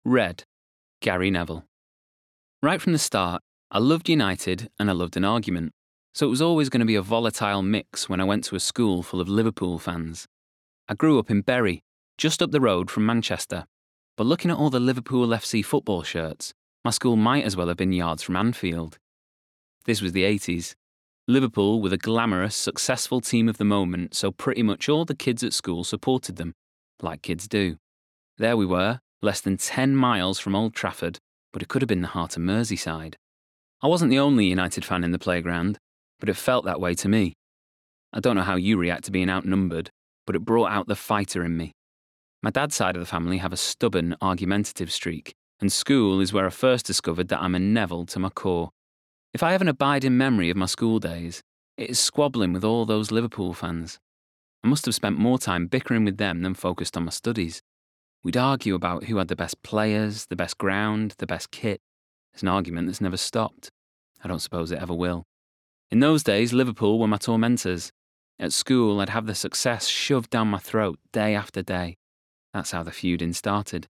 Red, Gary Neville. Right from the start, I loved United and I loved an argument, so it was always going to be a volatile mix when I went to a school full of Liverpool fans. I grew up in Bury, just up the road from Manchester, but looking at all the Liverpool FC football shirts, my school might as well have been yards from Anfield. This was the 80s. Liverpool were the glamorous, successful team of the moment, so pretty much all the kids at school supported them, like kids do. There we were, less than 10 miles from Old Trafford, but it could have been the heart of Merseyside. I wasn't the only United fan in the playground, but it felt that way to me. I don't know how you react to being outnumbered, but it brought out the fighter in me. My dad's side of the family have a stubborn, argumentative streak, and school is where I first discovered that I'm a Neville to my core. If I have an abiding memory of my school days, it is squabbling with all those Liverpool fans. I must have spent more time bickering with them than focused on my studies. We'd argue about who had the best players, the best ground, the best kit. It's an argument that's never stopped. I don't suppose it ever will. In those days, Liverpool were my tormentors. At school, I'd have the success shoved down my throat day after day. That's how the feuding started.